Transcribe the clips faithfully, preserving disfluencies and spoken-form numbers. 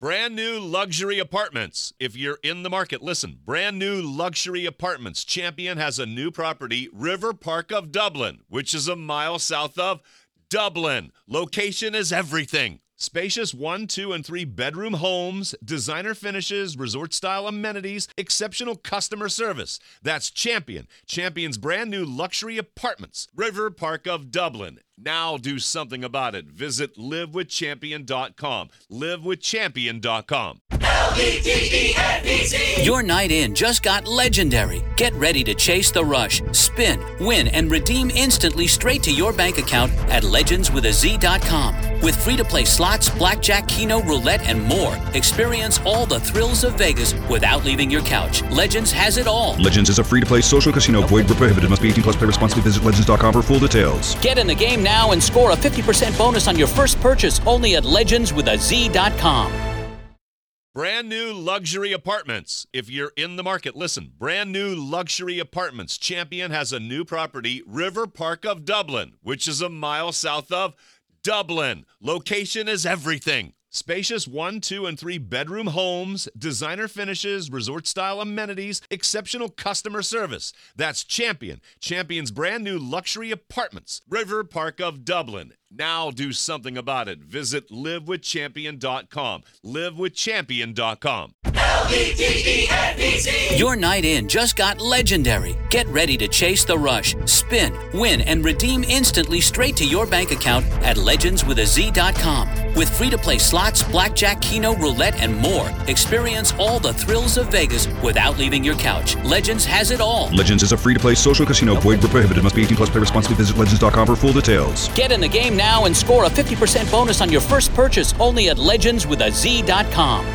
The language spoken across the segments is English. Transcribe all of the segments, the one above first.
Brand new luxury apartments. If you're in the market, listen. Brand new luxury apartments. Champion has a new property, River Park of Dublin, which is a mile south of Dublin. Location is everything. Spacious one, two, and three bedroom homes, designer finishes, resort-style amenities, exceptional customer service. That's Champion. Champion's brand new luxury apartments. River Park of Dublin. Now do something about it. Visit live with champion dot com. live with champion dot com. L E D E N E Z. Your night in just got legendary. Get ready to chase the rush, spin, win, and redeem instantly straight to your bank account at legends with a z dot com. With free-to-play slots, blackjack, keno, roulette, and more, experience all the thrills of Vegas without leaving your couch. Legends has it all. Legends is a free-to-play social casino. Void where prohibited. Must be eighteen plus. Play responsibly. Visit legends dot com for full details. Get in the game now and score a fifty percent bonus on your first purchase only at legends with a z dot com. Brand new luxury apartments. If you're in the market, listen. Brand new luxury apartments. Champion has a new property, River Park of Dublin, which is a mile south of Dublin. Location is everything. Spacious one, two, and three bedroom homes, designer finishes, resort-style amenities, exceptional customer service. That's Champion. Champion's brand new luxury apartments. River Park of Dublin. Now do something about it. Visit live with champion dot com. live with champion dot com. L E D E N E Z. Your night in just got legendary. Get ready to chase the rush, spin, win, and redeem instantly straight to your bank account at legends with a z dot com. With free-to-play slots, blackjack, keno, roulette, and more, experience all the thrills of Vegas without leaving your couch. Legends has it all. Legends is a free-to-play social casino. Void where prohibited. Must be eighteen plus. Play responsibly. Visit legends dot com for full details. Get in the game now and score a fifty percent bonus on your first purchase only at legends with a z dot com.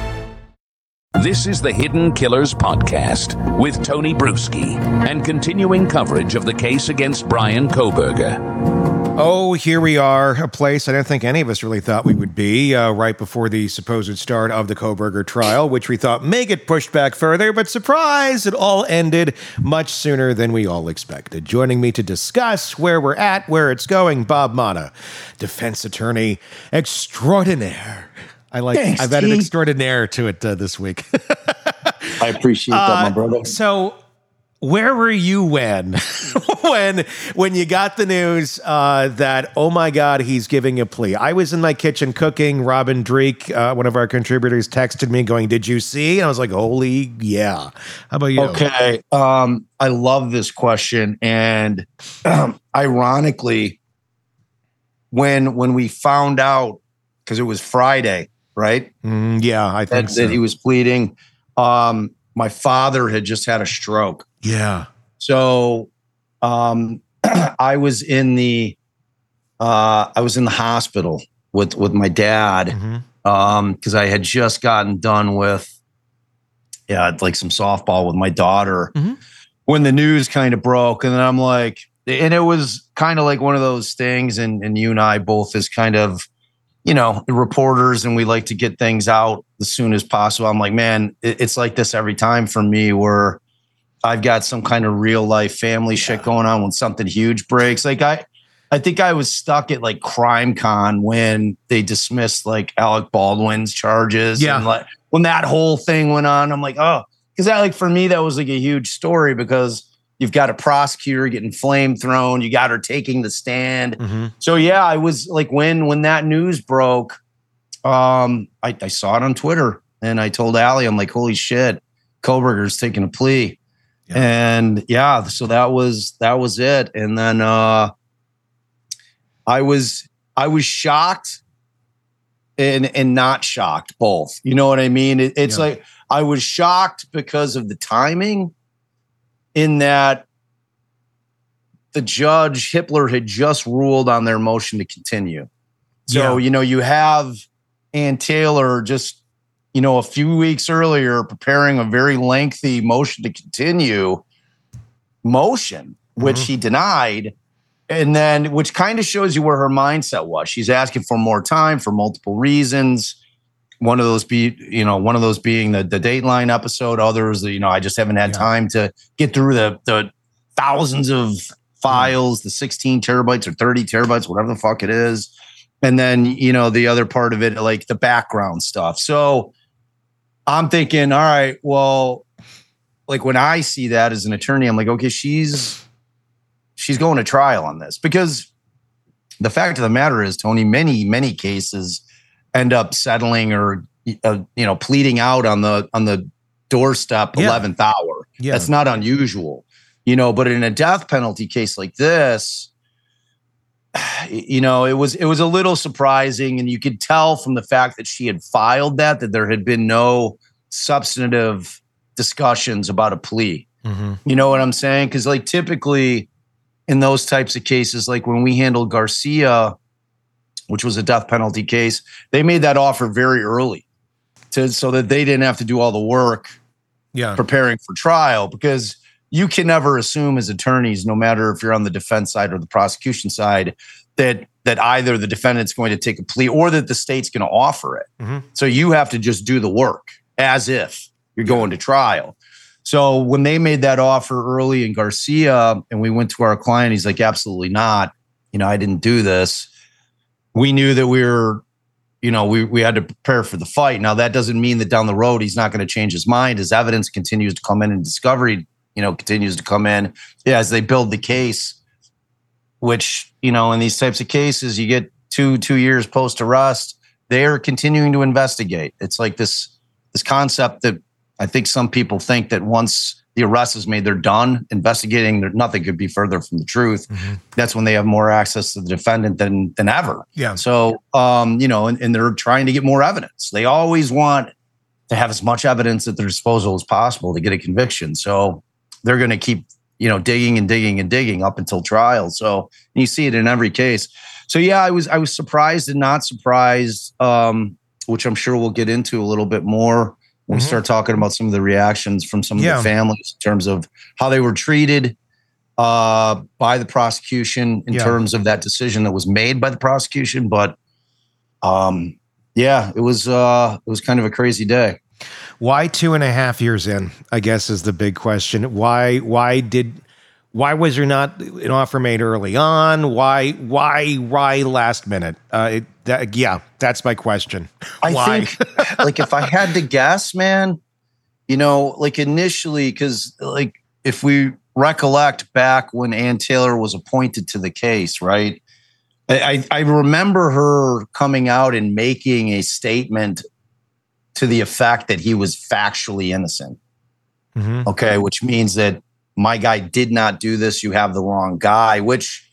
This is the Hidden Killers Podcast with Tony Bruschi and continuing coverage of the case against Bryan Kohberger. Oh, here we are, a place I don't think any of us really thought we would be, uh, right before the supposed start of the Kohberger trial, which we thought may get pushed back further, but surprise, it all ended much sooner than we all expected. Joining me to discuss where we're at, where it's going, Bob Motta, defense attorney extraordinaire. I like, Thanks, I've added T. extraordinaire to it uh, this week. I appreciate that, Uh, my brother. So, where were you when, when, when you got the news uh, that, oh my God, he's giving a plea? I was in my kitchen cooking. Robin Dreek, uh, one of our contributors, texted me going, "Did you see?" And I was like, "Holy yeah!" How about you? Okay, um, I love this question, and um, ironically, when when we found out, because it was Friday, right? Mm, yeah, I think that, so. that he was pleading. Um, my father had just had a stroke. Yeah. So um, I was in the uh, I was in the hospital with with my dad because Mm-hmm. um, I had just gotten done with yeah like some softball with my daughter Mm-hmm. when the news kind of broke, and then I'm like, and it was kind of like one of those things, and and you and I both as kind of, you know, reporters, and we like to get things out as soon as possible. I'm like, man, it, it's like this every time for me, where I've got some kind of real life family shit going on when something huge breaks. Like I, I think I was stuck at like Crime Con when they dismissed like Alec Baldwin's charges. Yeah. And like when that whole thing went on, I'm like, oh, because that like for me, that was like a huge story because you've got a prosecutor getting flame thrown. You got her taking the stand. Mm-hmm. So yeah, I was like, when when that news broke, um, I, I saw it on Twitter, and I told Allie, I'm like, holy shit, Kohberger's taking a plea. Yeah. And yeah, so that was that was it. And then uh, I was I was shocked and and not shocked, both. You know what I mean? It, it's Yeah. like I was shocked because of the timing, in that the judge, Hippler, had just ruled on their motion to continue. So, Yeah. you know, you have Ann Taylor just, you know, a few weeks earlier preparing a very lengthy motion to continue motion, which Mhm. he denied. And then, which kind of shows you where her mindset was. She's asking for more time for multiple reasons. One of those be, you know, one of those being the, the Dateline episode. Others, you know, I just haven't had Yeah. time to get through the, the thousands of files, the sixteen terabytes or thirty terabytes, whatever the fuck it is. And then, you know, the other part of it, like the background stuff. So I'm thinking, all right, well, like when I see that as an attorney, I'm like, okay, she's she's going to trial on this, because the fact of the matter is, Tony, many many cases end up settling or uh, you know pleading out on the on the doorstep Yeah. eleventh hour. Yeah. That's not unusual, you know. But in a death penalty case like this, you know, it was it was a little surprising, and you could tell from the fact that she had filed that that there had been no substantive discussions about a plea. Mm-hmm. You know what I'm saying? Because like typically in those types of cases, like when we handled Garcia, which was a death penalty case, they made that offer very early to so that they didn't have to do all the work Yeah. preparing for trial, because you can never assume as attorneys, no matter if you're on the defense side or the prosecution side, that that either the defendant's going to take a plea or that the state's going to offer it. Mhm. So you have to just do the work as if you're going to trial. So when they made that offer early in Garcia and we went to our client, he's like, absolutely not. You know, I didn't do this. We knew that we were, you know, we, we had to prepare for the fight. Now, that doesn't mean that down the road, he's not going to change his mind. His evidence continues to come in and discovery, you know, continues to come in yeah, as they build the case, which, you know, in these types of cases, you get two, two years post arrest, they're continuing to investigate. It's like this, this concept that I think some people think that once the arrest is made, they're done investigating. There, nothing could be further from the truth. Mm-hmm. That's when they have more access to the defendant than than ever. Yeah. So, um, you know, and, and they're trying to get more evidence. They always want to have as much evidence at their disposal as possible to get a conviction. So they're going to keep, you know, digging and digging and digging up until trial. So you see it in every case. So yeah, I was I was surprised and not surprised, um, which I'm sure we'll get into a little bit more when we start talking about some of the reactions from some Yeah. of the families in terms of how they were treated uh, by the prosecution in Yeah. terms of that decision that was made by the prosecution. But um, yeah, it was uh, it was kind of a crazy day. Why two and a half years in, I guess, is the big question. Why why did why was there not an offer made early on? Why why why last minute? Uh, it, that, yeah, that's my question. I Why? think, like, if I had to guess, man, you know, like initially, because like if we recollect back when Ann Taylor was appointed to the case, right? I, I remember her coming out and making a statement to the effect that he was factually innocent. Mhm. Okay, which means that my guy did not do this. You have the wrong guy, which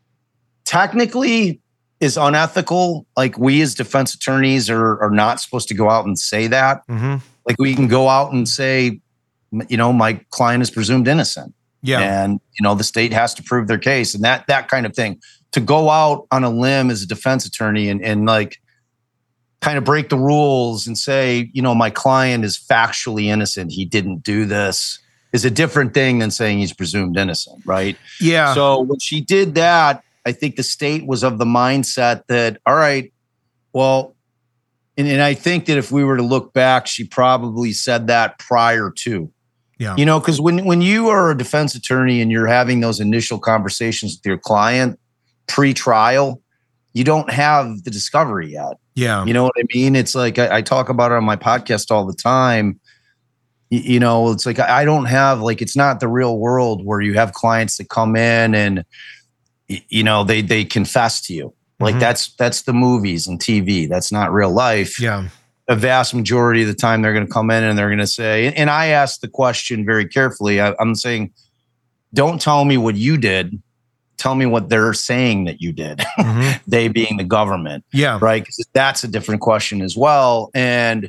technically is unethical. Like, we as defense attorneys are, are not supposed to go out and say that. Mhm. Like, we can go out and say, you know, my client is presumed innocent. Yeah. And, you know, the state has to prove their case and that that kind of thing. To go out on a limb as a defense attorney and, and like kind of break the rules and say, you know, my client is factually innocent, he didn't do this, is a different thing than saying he's presumed innocent, right? Yeah. So when she did that, I think the state was of the mindset that, all right, well, and, and I think that if we were to look back, she probably said that prior to. Yeah. You know, because when, when you are a defense attorney and you're having those initial conversations with your client pre-trial, you don't have the discovery yet. Yeah. You know what I mean? It's like I, I talk about it on my podcast all the time. You, you know, it's like I don't have, like, it's not the real world where you have clients that come in and, you know, they they confess to you. Like, Mhm. that's that's the movies and T V. That's not real life. Yeah. A vast majority of the time they're going to come in and they're going to say, and I asked the question very carefully. I, I'm saying, don't tell me what you did. Tell me what they're saying that you did. Mhm. They being the government. Yeah. Right. 'Cause that's a different question as well. And,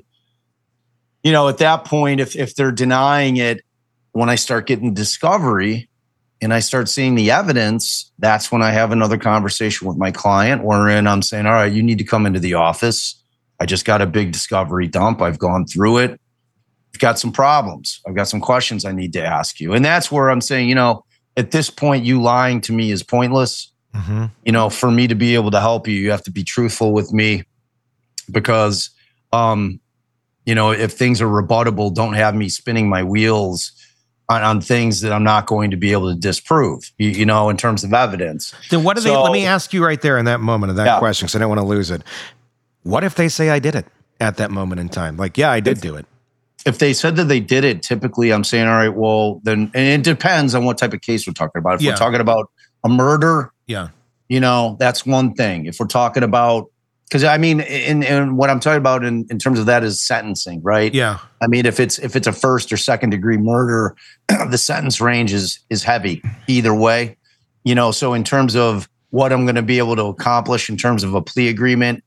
you know, at that point, if if they're denying it, when I start getting discovery and I start seeing the evidence, that's when I have another conversation with my client wherein I'm saying, all right, you need to come into the office. I just got a big discovery dump. I've gone through it. I've got some problems. I've got some questions I need to ask you. And that's where I'm saying, you know, at this point, you lying to me is pointless. Mhm. You know, for me to be able to help you, you have to be truthful with me because, um, you know, if things are rebuttable, don't have me spinning my wheels on, on things that I'm not going to be able to disprove, you, you know, in terms of evidence. Then what do they, So- let me ask you right there in that moment of that Yeah. question, because I don't want to lose it. What if they say I did it at that moment in time? Like, yeah, I did do it. if they said that they did it, typically I'm saying, all right, well, then, and it depends on what type of case we're talking about. If Yeah. we're talking about a murder, Yeah. you know, that's one thing. If we're talking about, because I mean, in, in what I'm talking about in, in terms of that is sentencing, right? Yeah. I mean, if it's if it's a first or second degree murder, the sentence range is is heavy either way. You know, so in terms of what I'm going to be able to accomplish in terms of a plea agreement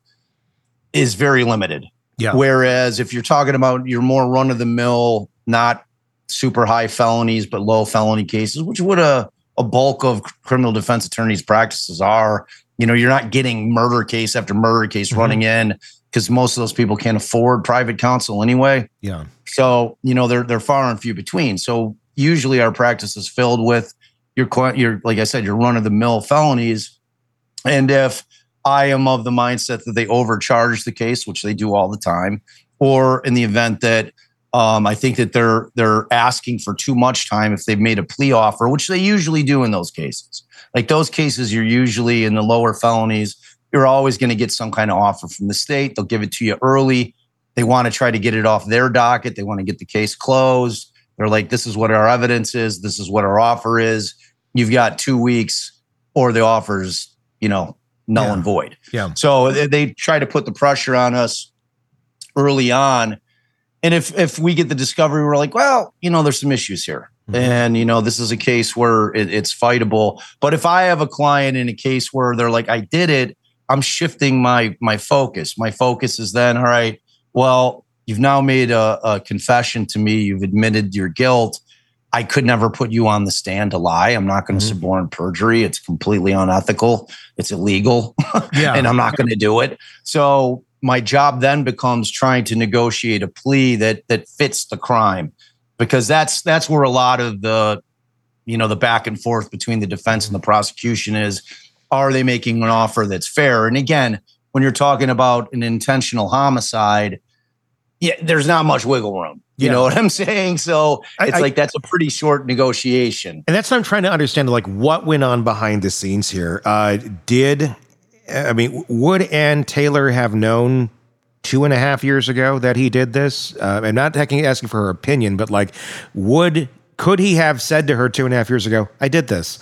is very limited. Yeah. Whereas if you're talking about your more run of the mill, not super high felonies, but low felony cases, which would a, a bulk of criminal defense attorneys' practices are, you know, you're not getting murder case after murder case mm-hmm. running in because most of those people can't afford private counsel anyway. Yeah. So, you know, they're, they're far and few between. So usually our practice is filled with your, your, like I said, your run of the mill felonies. And if I am of the mindset that they overcharge the case, which they do all the time, or in the event that um, I think that they're they're asking for too much time if they've made a plea offer, which they usually do in those cases. Like those cases, you're usually in the lower felonies, you're always going to get some kind of offer from the state. They'll give it to you early. They want to try to get it off their docket. They want to get the case closed. They're like, this is what our evidence is. This is what our offer is. You've got two weeks or the offer's, you know, null yeah. and void. Yeah. So they, they try to put the pressure on us early on. And if if we get the discovery, we're like, well, you know, there's some issues here. Mm-hmm. And, you know, this is a case where it, it's fightable. But if I have a client in a case where they're like, I did it, I'm shifting my my focus. My focus is then, all right, well, you've now made a, a confession to me. You've admitted your guilt. I could never put you on the stand to lie. I'm not going to mm-hmm. suborn perjury. It's completely unethical. It's illegal. Yeah. And I'm not going to do it. So my job then becomes trying to negotiate a plea that that fits the crime, because that's that's where a lot of the, you know, the back and forth between the defense and the prosecution is. Are they making an offer that's fair? And again, when you're talking about an intentional homicide, yeah, there's not much wiggle room. You yeah. know what I'm saying? So it's I, like that's a pretty short negotiation. And that's what I'm trying to understand, like what went on behind the scenes here. Uh, did, I mean, would Ann Taylor have known two and a half years ago that he did this? Uh, I'm not asking for her opinion, but like, would, could he have said to her two and a half years ago, I did this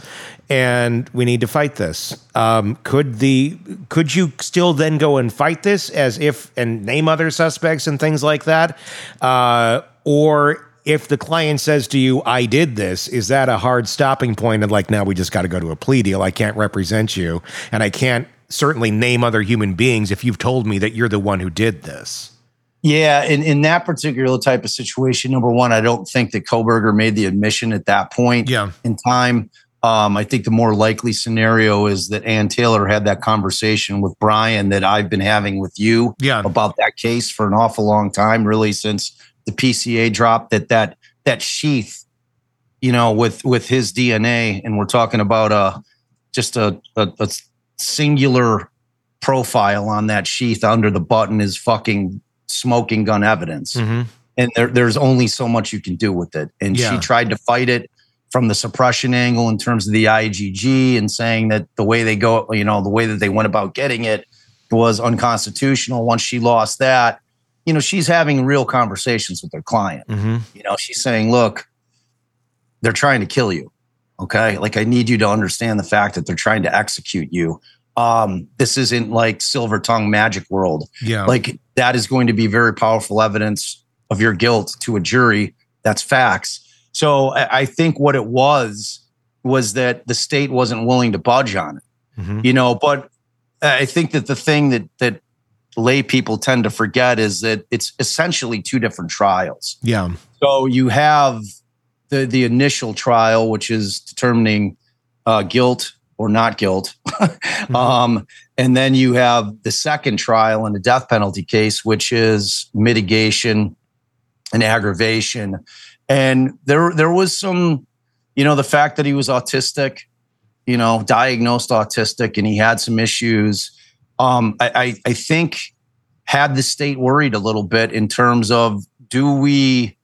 and we need to fight this? Um, could the, could you still then go and fight this as if, and name other suspects and things like that? Uh, or if the client says to you, I did this, is that a hard stopping point of like, now we just got to go to a plea deal. I can't represent you and I can't certainly name other human beings if you've told me that you're the one who did this. Yeah, in, in that particular type of situation, number one, I don't think that Kohberger made the admission at that point yeah. in time. Um, I think the more likely scenario is that Ann Taylor had that conversation with Brian that I've been having with you yeah. about that case for an awful long time, really since the P C A dropped that that that sheath, you know, with with his D N A, and we're talking about a just a, a, a singular profile on that sheath under the button is fucking smoking gun evidence. Mm-hmm. And there, there's only so much you can do with it. And yeah. she tried to fight it from the suppression angle in terms of the I G G and saying that the way they go, you know, the way that they went about getting it was unconstitutional. Once she lost that, you know, she's having real conversations with her client. Mm-hmm. You know, she's saying, look, they're trying to kill you. Okay. Like, I need you to understand the fact that they're trying to execute you. Um, this isn't like silver tongue magic world. Yeah. Like, that is going to be very powerful evidence of your guilt to a jury. That's facts. So I, I think what it was, was that the state wasn't willing to budge on it, mm-hmm. you know, but I think that the thing that, that lay people tend to forget is that it's essentially two different trials. Yeah. So you have the, the initial trial, which is determining uh, guilt or not guilt. mm-hmm. um, and then you have the second trial in the death penalty case, which is mitigation and aggravation. And there, there was some, you know, the fact that he was autistic, you know, diagnosed autistic, and he had some issues. Um, I, I, I think had the state worried a little bit in terms of, do we,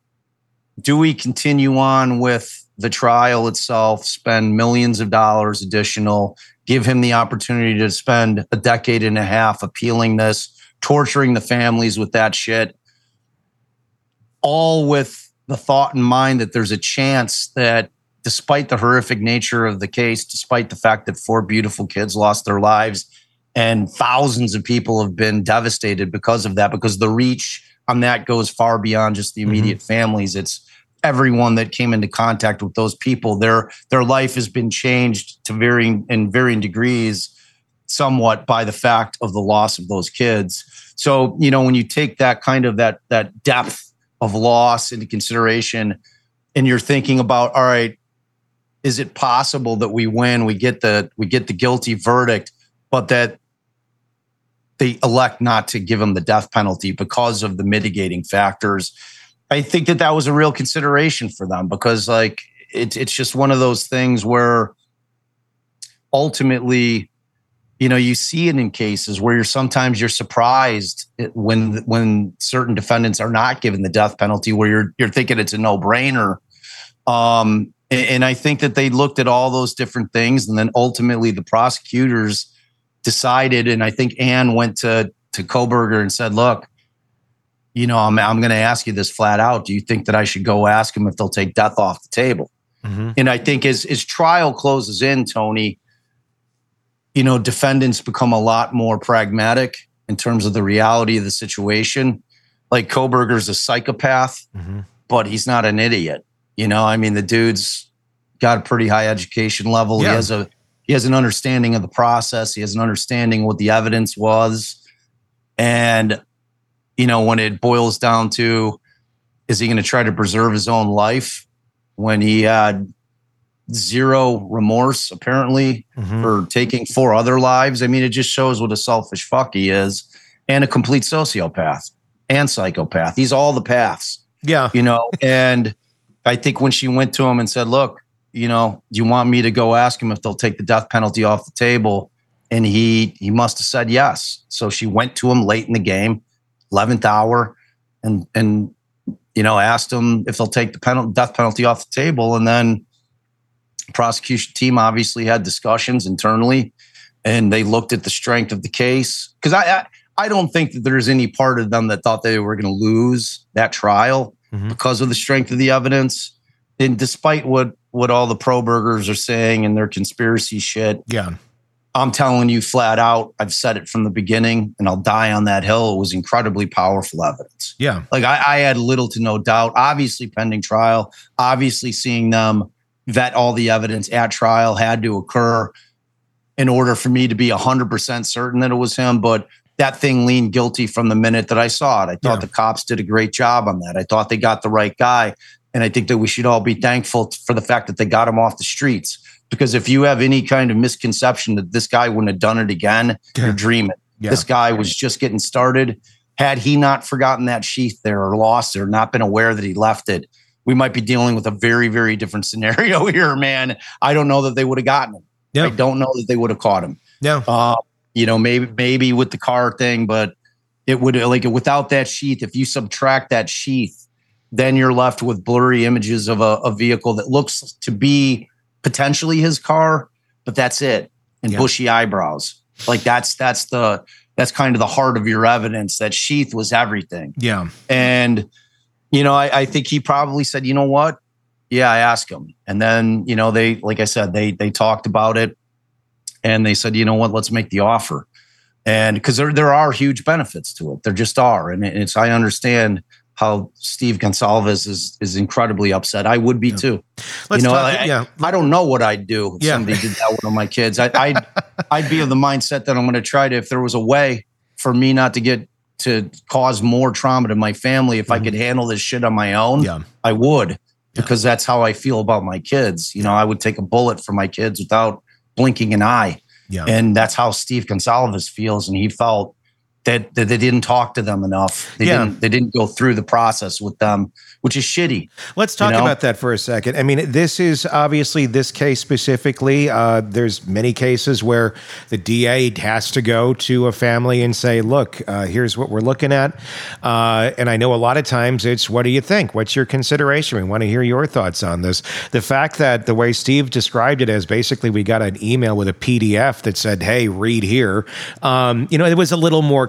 do we continue on with the trial itself, spend millions of dollars additional, give him the opportunity to spend a decade and a half appealing this, torturing the families with that shit? all with the thought in mind that there's a chance that despite the horrific nature of the case, despite the fact that four beautiful kids lost their lives and thousands of people have been devastated because of that, because the reach on that goes far beyond just the immediate mm-hmm. families. It's everyone that came into contact with those people. Their their life has been changed to varying in varying degrees somewhat by the fact of the loss of those kids. So, you know, when you take that kind of that that depth of loss into consideration and you're thinking about, all right, is it possible that we win, we get the we get the guilty verdict, but that they elect not to give him the death penalty because of the mitigating factors? I think that that was a real consideration for them, because like it's it's just one of those things where ultimately, you know, you see it in cases where you're sometimes you're surprised when when certain defendants are not given the death penalty, where you're you're thinking it's a no-brainer. Um, and, and I think that they looked at all those different things, and then ultimately the prosecutors decided, and I think Ann went to to Kohberger and said, "Look, you know, I'm I'm going to ask you this flat out. Do you think that I should go ask them if they'll take death off the table?" Mm-hmm. And I think as as trial closes in, Tony, you know, defendants become a lot more pragmatic in terms of the reality of the situation. Like Kohberger's a psychopath, mm-hmm. but he's not an idiot. You know, I mean, the dude's got a pretty high education level. Yeah. He has a he has an understanding of the process. He has an understanding of what the evidence was. And, you know, when it boils down to, is he going to try to preserve his own life when he had zero remorse, apparently, mm-hmm. for taking four other lives? I mean, it just shows what a selfish fuck he is, and a complete sociopath and psychopath. He's all the paths. Yeah. You know, and I think when she went to him and said, "Look, you know, do you want me to go ask him if they'll take the death penalty off the table?" And he he must have said yes. So she went to him late in the game, eleventh hour, and and you know, asked him if they'll take the penalty, death penalty off the table. And then the prosecution team obviously had discussions internally, and they looked at the strength of the case. Because I, I I don't think that there's any part of them that thought they were going to lose that trial mm-hmm. because of the strength of the evidence. And despite what what all the pro-burgers are saying and their conspiracy shit, yeah. I'm telling you flat out, I've said it from the beginning, and I'll die on that hill. It was incredibly powerful evidence. Yeah. Like I, I had little to no doubt, obviously pending trial, obviously seeing them vet all the evidence at trial had to occur in order for me to be one hundred percent certain that it was him. But that thing leaned guilty from the minute that I saw it. I thought yeah. the cops did a great job on that. I thought they got the right guy. And I think that we should all be thankful for the fact that they got him off the streets. Because if you have any kind of misconception that this guy wouldn't have done it again, yeah. you're dreaming. Yeah. This guy was just getting started. Had he not forgotten that sheath there or lost it or not been aware that he left it, we might be dealing with a very, very different scenario here, man. I don't know that they would have gotten him. Yeah. I don't know that they would have caught him. Yeah. Uh, you know, maybe maybe with the car thing, but it would, like, without that sheath, if you subtract that sheath, then you're left with blurry images of a, a vehicle that looks to be potentially his car, but that's it. And yeah. bushy eyebrows. Like that's, that's the, that's kind of the heart of your evidence. That sheath was everything. Yeah. And, you know, I, I think he probably said, you know what? Yeah, I asked him. And then, you know, they, like I said, they, they talked about it and they said, you know what, let's make the offer. And because there, there are huge benefits to it. There just are. And it's, I understand how Steve Gonsalves is is incredibly upset. I would be yeah. too. Let's you know, talk, I, yeah. I don't know what I'd do if yeah. somebody did that with one of my kids. I, I'd I'd be of the mindset that I'm going to try to, if there was a way for me not to get to cause more trauma to my family, if mm-hmm. I could handle this shit on my own, yeah. I would, because yeah. that's how I feel about my kids. You know, I would take a bullet for my kids without blinking an eye. Yeah. And that's how Steve Gonsalves feels, and he felt That, that they didn't talk to them enough. They yeah. didn't. They didn't go through the process with them, which is shitty. Let's talk you know? about that for a second. I mean, this is obviously this case specifically. Uh, there's many cases where the D A has to go to a family and say, "Look, uh, here's what we're looking at." Uh, and I know a lot of times it's, "What do you think? What's your consideration? We want to hear your thoughts on this." The fact that the way Steve described it as basically we got an email with a P D F that said, "Hey, read here," um, you know, it was a little more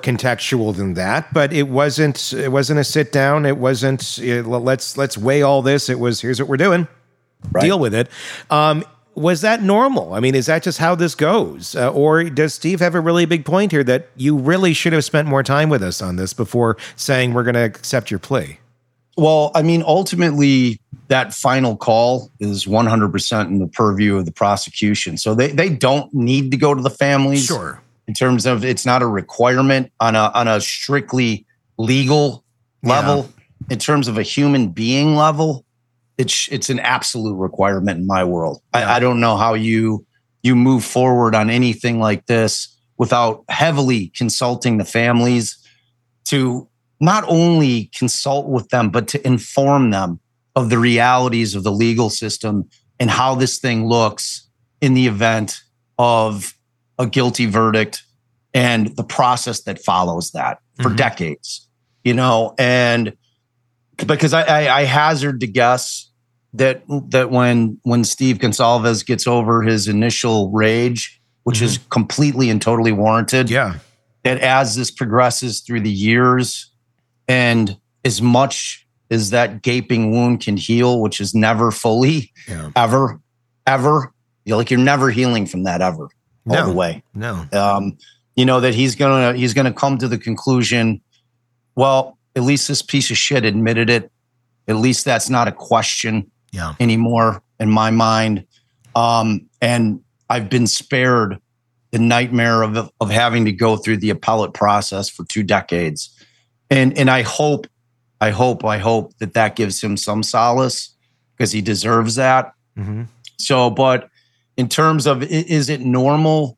contextual than that, but it wasn't. It wasn't a sit down. It wasn't. It, let's let's weigh all this. It was here's what we're doing. Right. Deal with it. Um, was that normal? I mean, is that just how this goes, uh, or does Steve have a really big point here that you really should have spent more time with us on this before saying we're going to accept your plea? Well, I mean, ultimately, that final call is one hundred percent in the purview of the prosecution. So they, they don't need to go to the families. Sure. In terms of it's not a requirement on a on a strictly legal level. Yeah. In terms of a human being level, it's it's an absolute requirement in my world. Yeah. I, I don't know how you you move forward on anything like this without heavily consulting the families to not only consult with them, but to inform them of the realities of the legal system and how this thing looks in the event of a guilty verdict and the process that follows that for mm-hmm. decades, you know, and because I, I, I hazard to guess that that when when Steve Gonsalves gets over his initial rage, which mm-hmm. is completely and totally warranted, yeah, that as this progresses through the years, and as much as that gaping wound can heal, which is never fully, yeah. ever, ever, you're like you're never healing from that ever, all no, the way. No, um, you know that he's gonna he's gonna come to the conclusion. Well, at least this piece of shit admitted it. At least that's not a question yeah. anymore in my mind. Um, and I've been spared the nightmare of of having to go through the appellate process for two decades. And and I hope, I hope, I hope that that gives him some solace because he deserves that. Mm-hmm. So, but in terms of, is it normal?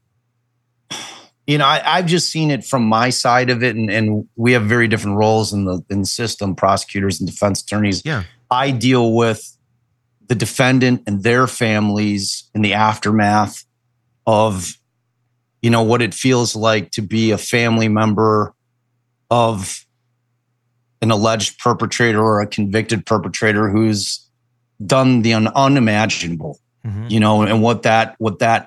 You know, I, I've just seen it from my side of it, and, and we have very different roles in the in the system, prosecutors and defense attorneys. Yeah. I deal with the defendant and their families in the aftermath of, you know, what it feels like to be a family member of an alleged perpetrator or a convicted perpetrator who's done the un- unimaginable, mm-hmm. you know, and what that, what that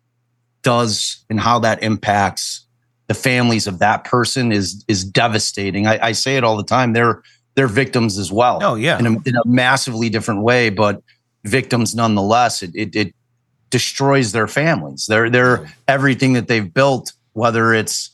does and how that impacts the families of that person is, is devastating. I, I say it all the time. They're, they're victims as well. Oh yeah. In a, in a massively different way, but victims nonetheless. It, it, it destroys their families. They're, they're everything that they've built, whether it's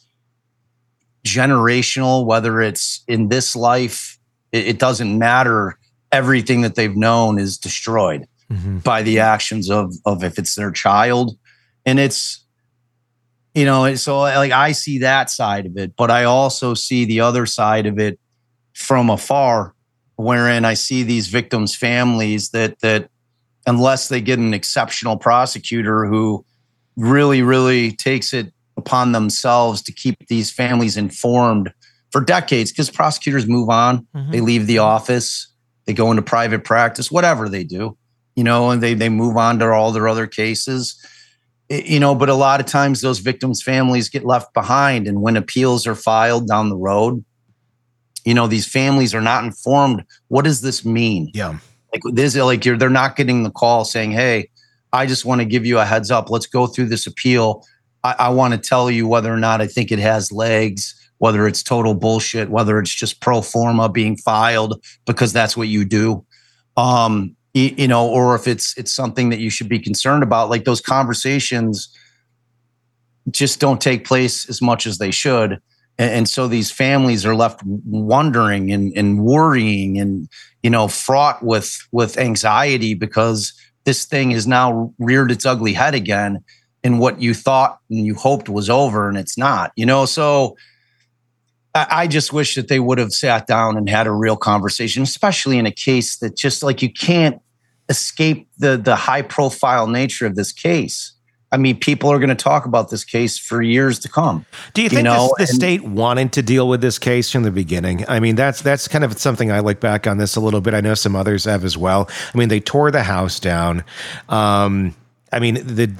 generational, whether it's in this life, it, it doesn't matter. Everything that they've known is destroyed mm-hmm. by the actions of, of if it's their child. And it's, you know, so like I see that side of it, but I also see the other side of it from afar, wherein I see these victims' families that, that unless they get an exceptional prosecutor who really, really takes it upon themselves to keep these families informed for decades, because prosecutors move on, mm-hmm. they leave the office, they go into private practice, whatever they do, you know, and they, they move on to all their other cases, it, you know, but a lot of times those victims' families get left behind. And when appeals are filed down the road, you know, these families are not informed. What does this mean? Yeah. Like this, like you're, they're not getting the call saying, hey, I just want to give you a heads up. Let's go through this appeal. I, I want to tell you whether or not I think it has legs, whether it's total bullshit, whether it's just pro forma being filed because that's what you do. Um, you, you know, or if it's, it's something that you should be concerned about. Like those conversations just don't take place as much as they should. And, and so these families are left wondering and, and worrying and, you know, fraught with, with anxiety because this thing has now reared its ugly head again in what you thought and you hoped was over, and it's not, you know? So I, I just wish that they would have sat down and had a real conversation, especially in a case that just like, you can't escape the, the high profile nature of this case. I mean, people are going to talk about this case for years to come. Do you think you know? this, the state wanted to deal with this case from the beginning? I mean, that's that's kind of something I look back on this a little bit. I know some others have as well. I mean, they tore the house down. Um, I mean, the the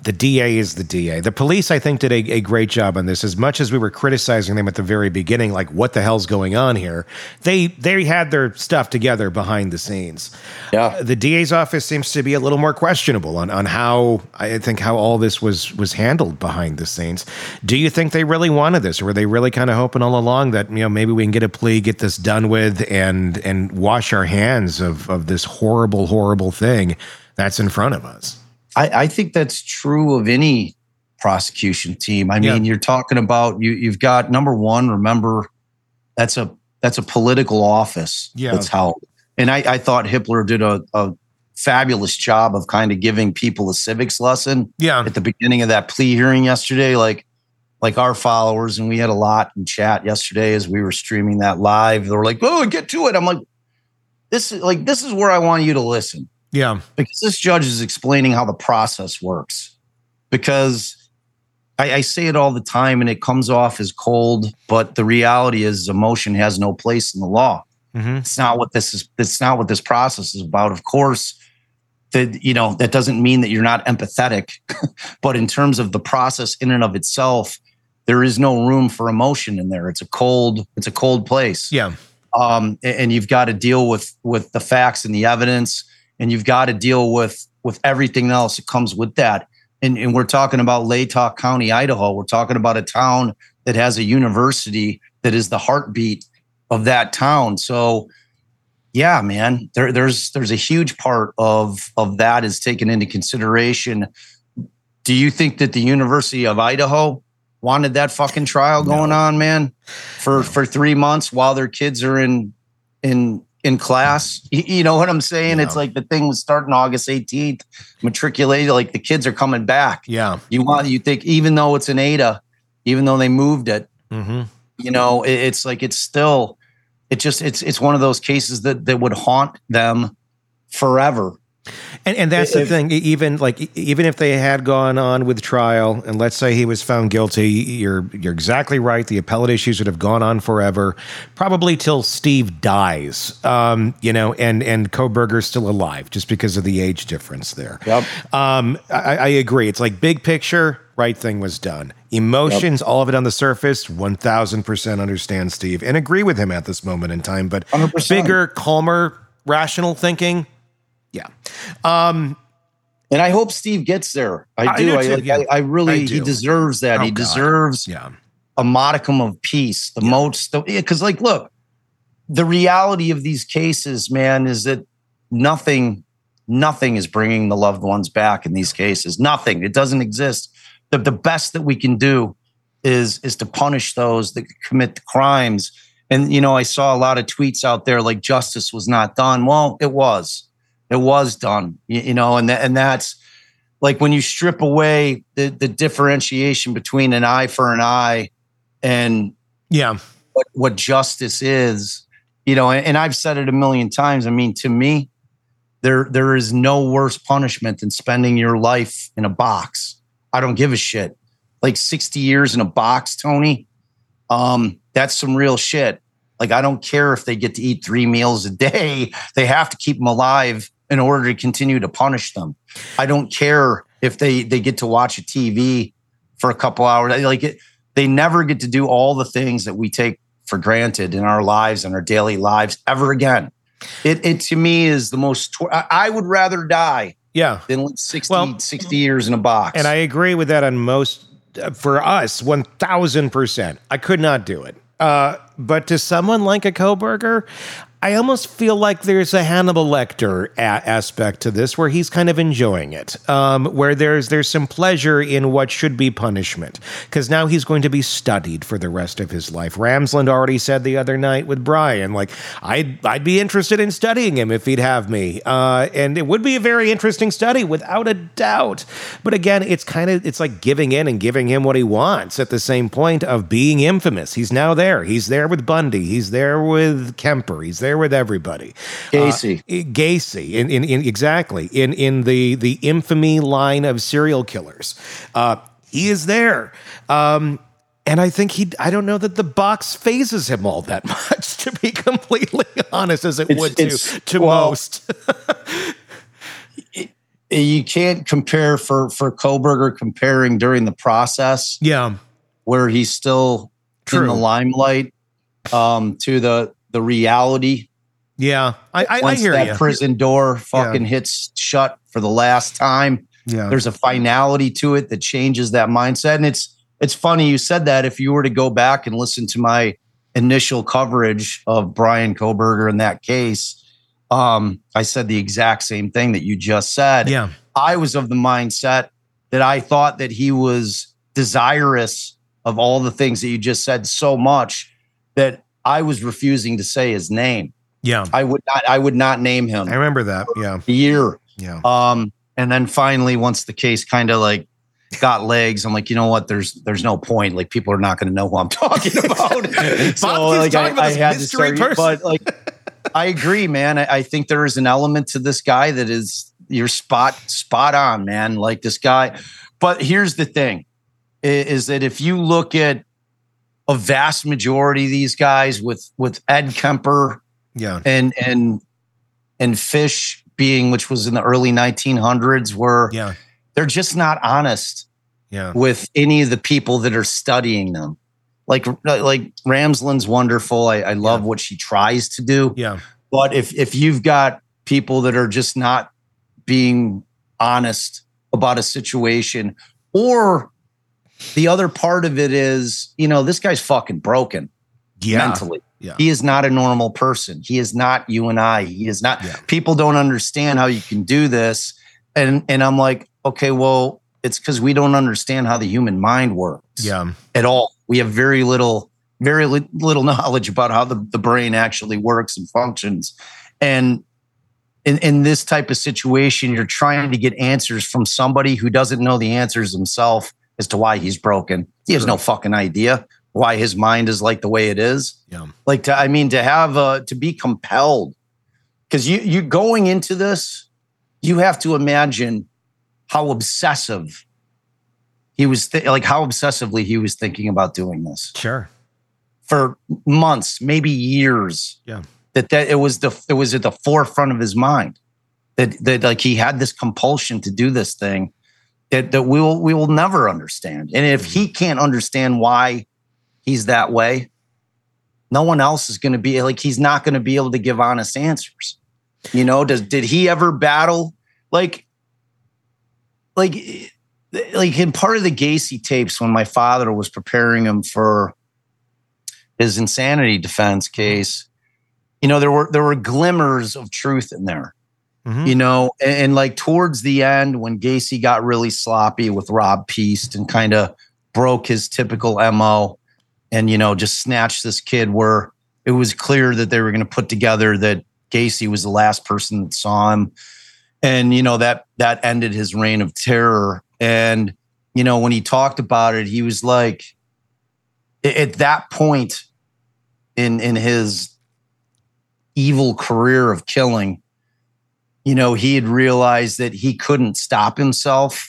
the D A is the D A. The police, I think, did a, a great job on this. As much as we were criticizing them at the very beginning, like, what the hell's going on here? They they had their stuff together behind the scenes. Yeah. The D A's office seems to be a little more questionable on, on how, I think, how all this was was handled behind the scenes. Do you think they really wanted this? Or were they really kind of hoping all along that, you know, maybe we can get a plea, get this done with, and and wash our hands of, of this horrible, horrible thing that's in front of us? I, I think that's true of any prosecution team. I mean, yeah. you're talking about you. You've got number one. Remember, that's a that's a political office yeah. that's held, and I, I thought Hippler did a, a fabulous job of kind of giving people a civics lesson. Yeah. At the beginning of that plea hearing yesterday, like like our followers, and we had a lot in chat yesterday as we were streaming that live. They were like, "Oh, get to it." I'm like, "This is like this is where I want you to listen." Yeah. Because this judge is explaining how the process works. Because I, I say it all the time and it comes off as cold, but the reality is emotion has no place in the law. Mm-hmm. It's not what this is. It's not what this process is about. Of course, that, you know, that doesn't mean that you're not empathetic, but in terms of the process in and of itself, there is no room for emotion in there. It's a cold, it's a cold place. Yeah. Um, and, and you've got to deal with, with the facts and the evidence. And you've got to deal with with everything else that comes with that. And, and we're talking about Latah County, Idaho. We're talking about a town that has a university that is the heartbeat of that town. So, yeah, man, there, there's there's a huge part of of that is taken into consideration. Do you think that the University of Idaho wanted that fucking trial going no. on, man, for for three months while their kids are in in in class? You know what I'm saying? Yeah. It's like the thing was starting August eighteenth, matriculated, like the kids are coming back. Yeah. You want, you think, even though it's an Ada, even though they moved it, mm-hmm. you know, it, it's like, it's still, it just, it's, it's one of those cases that, that would haunt them forever. And and that's If- the thing. Even like even if they had gone on with trial, and let's say he was found guilty, you're you're exactly right. The appellate issues would have gone on forever, probably till Steve dies. Um, you know, and and Kohberger's still alive just because of the age difference there. Yep. Um, I, I agree. It's like big picture. Right thing was done. Emotions, yep. all of it on the surface, one thousand percent understand Steve and agree with him at this moment in time. But one hundred percent. Bigger, calmer, rational thinking. Yeah. Um, and I hope Steve gets there. I, I do. do I, too, like, yeah. I, I really, I he do. deserves that. Oh, he God. deserves Yeah. a modicum of peace, the yeah. most, because like, look, the reality of these cases, man, is that nothing, nothing is bringing the loved ones back in these cases. Nothing. It doesn't exist. The, the best that we can do is, is to punish those that commit the crimes. And, you know, I saw a lot of tweets out there like justice was not done. Well, it was. It was done, you, you know, and, th- and that's like when you strip away the, the differentiation between an eye for an eye and yeah, what, what justice is, you know, and, and I've said it a million times. I mean, to me, there there is no worse punishment than spending your life in a box. I don't give a shit. Like sixty years in a box, Tony, um, that's some real shit. Like, I don't care if they get to eat three meals a day. They have to keep them alive in order to continue to punish them. I don't care if they, they get to watch a T V for a couple hours. Like it, they never get to do all the things that we take for granted in our lives and our daily lives ever again. It, it to me is the most, tor- I, I would rather die yeah. than live sixty, well, sixty years in a box. And I agree with that on most, uh, for us, one thousand percent. I could not do it. Uh, but to someone like a Kohberger, I almost feel like there's a Hannibal Lecter a- aspect to this where he's kind of enjoying it, um, where there's there's some pleasure in what should be punishment, because now he's going to be studied for the rest of his life. Ramsland already said the other night with Brian, like, I'd, I'd be interested in studying him if he'd have me. Uh, and it would be a very interesting study, without a doubt. But again, it's kind of, it's like giving in and giving him what he wants at the same point of being infamous. He's now there. He's there with Bundy. He's there with Kemper. He's there with everybody. Gacy. Uh, Gacy, in, in, in exactly in in the the infamy line of serial killers. Uh, he is there, um, and I think he. I don't know that the box phases him all that much, to be completely honest, as it It's- would to it's- to well, most. it, you can't compare for for Kohberger comparing during the process. Yeah, where he's still True. in the limelight um, to the the reality. Yeah, I, I, Once I hear that you. prison door fucking Yeah. hits shut for the last time, Yeah, there's a finality to it that changes that mindset. And it's it's funny you said that. If you were to go back and listen to my initial coverage of Brian Kohberger in that case, um, I said the exact same thing that you just said. Yeah, I was of the mindset that I thought that he was desirous of all the things that you just said so much that I was refusing to say his name. yeah. I would not, I would not name him I remember that. Yeah, a year. yeah. Um, and then finally, once the case kind of like got legs, I'm like, you know what? There's, there's no point. Like people are not going to know who I'm talking about. so Bob keeps like, talking about this had to mystery start, person. but like, I agree, man. I, I think there is an element to this guy that is you're spot, spot on, man. Like this guy. But here's the thing is, is that if you look at a vast majority of these guys with, with Ed Kemper, Yeah, and and and Fish being, which was in the early nineteen hundreds, where yeah, they're just not honest yeah. with any of the people that are studying them. Like like Ramsland's wonderful. I, I love Yeah. what she tries to do. Yeah, But if if you've got people that are just not being honest about a situation, or the other part of it is, you know, this guy's fucking broken yeah. mentally. Yeah. He is not a normal person. He is not you and I. He is not. Yeah. People don't understand how you can do this. And and I'm like, okay, well, it's because we don't understand how the human mind works Yeah, at all. We have very little, very li- little knowledge about how the, the brain actually works and functions. And in, in this type of situation, you're trying to get answers from somebody who doesn't know the answers himself as to why he's broken. He has no fucking idea why his mind is like the way it is. yeah, Like, to, I mean, to have, uh, to be compelled, because you, you going into this, you have to imagine how obsessive he was, th- like how obsessively he was thinking about doing this sure. for months, maybe years. Yeah, That that it was the it was at the forefront of his mind that that like he had this compulsion to do this thing that that we will we will never understand. And if he can't understand why he's that way, no one else is going to be like he's not going to be able to give honest answers. You know, does did he ever battle like like like in part of the Gacy tapes when my father was preparing him for his insanity defense case? You know, there were there were glimmers of truth in there. Mhm. You know, and, and like towards the end, when Gacy got really sloppy with Rob Peast and kind of broke his typical M O, and you know, just snatched this kid where it was clear that they were going to put together that Gacy was the last person that saw him, and you know that that ended his reign of terror. And you know, when he talked about it, he was like, at that point in in his evil career of killing, you know, he had realized that he couldn't stop himself.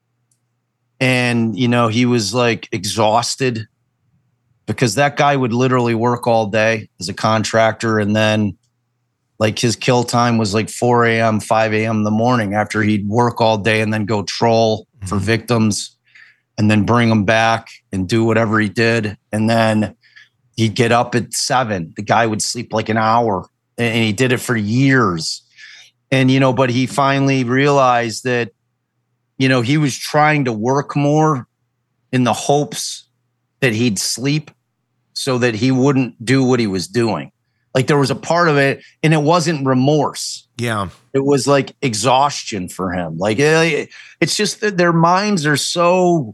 And, you know, he was like exhausted because that guy would literally work all day as a contractor. And then like his kill time was like four a.m., five a.m. in the morning after he'd work all day and then go troll mm-hmm. for victims and then bring them back and do whatever he did. And then he'd get up at seven. The guy would sleep like an hour, and he did it for years. And, you know, but he finally realized that, you know, he was trying to work more in the hopes that he'd sleep so that he wouldn't do what he was doing. Like there was a part of it, and it wasn't remorse. Yeah. It was like exhaustion for him. Like it, it's just that their minds are so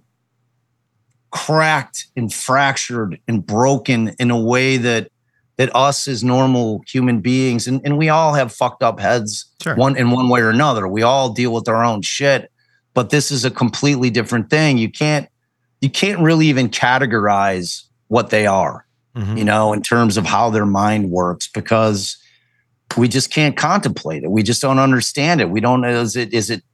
cracked and fractured and broken in a way that that us as normal human beings, and, and we all have fucked up heads sure. one in one way or another. We all deal with our own shit, but this is a completely different thing. You can't you can't really even categorize what they are, mm-hmm. you know, in terms of how their mind works, because we just can't contemplate it. We just don't understand it. We don't know, is it is it